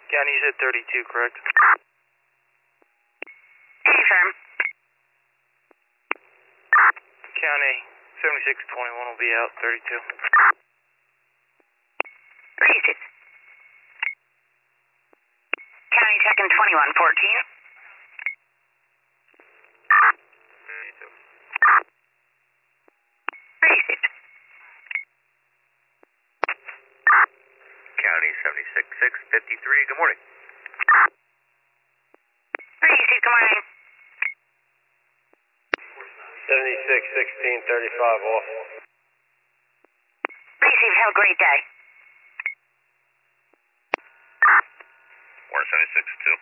County, you said 32, correct? Affirm. County, 7621 will be out, 32. Received. County second 2114. Received. County 76653, good morning. Received, good morning. 761635 off. Received, have a great day. 4762.